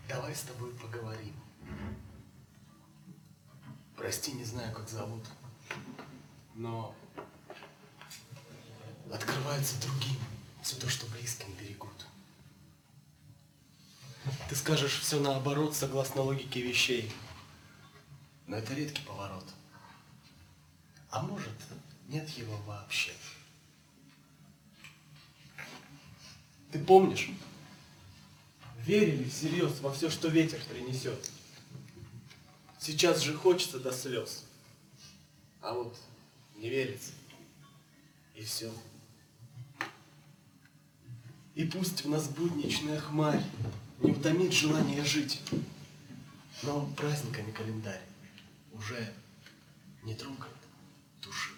Давай с тобой поговорим. Прости, не знаю, как зовут, но открывается другим все то, что близким берегут. Ты скажешь все наоборот, согласно логике вещей, но это редкий поворот. А может, нет его вообще. Ты помнишь? Верили всерьез во все, что ветер принесет. Сейчас же хочется до слез. А вот не верится. И все. И пусть в нас будничная хмарь не утомит желание жить, но праздниками календарь уже не трогает души.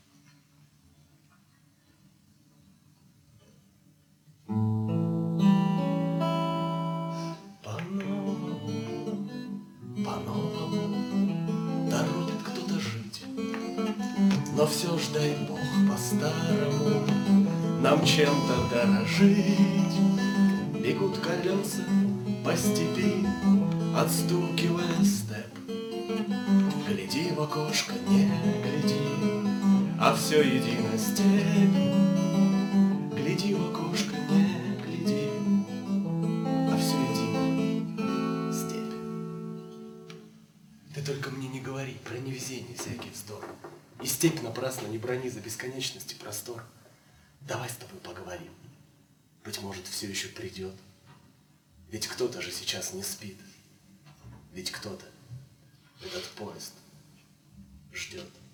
По-новому торопит кто-то жить, но все ж, дай Бог, по-старому нам чем-то дорожить. Бегут колеса по степи, отстукивая степ. Гляди в окошко, не гляди, а все едино степь. Гляди в окошко, не гляди, а все едино степь. Ты только мне не говори про невезение, всякий вздор. И степь напрасно не брони за бесконечность и простор. Давай с тобой поговорим. Быть может, все еще придет. Ведь кто-то же сейчас не спит. Ведь кто-то этот поезд ждет.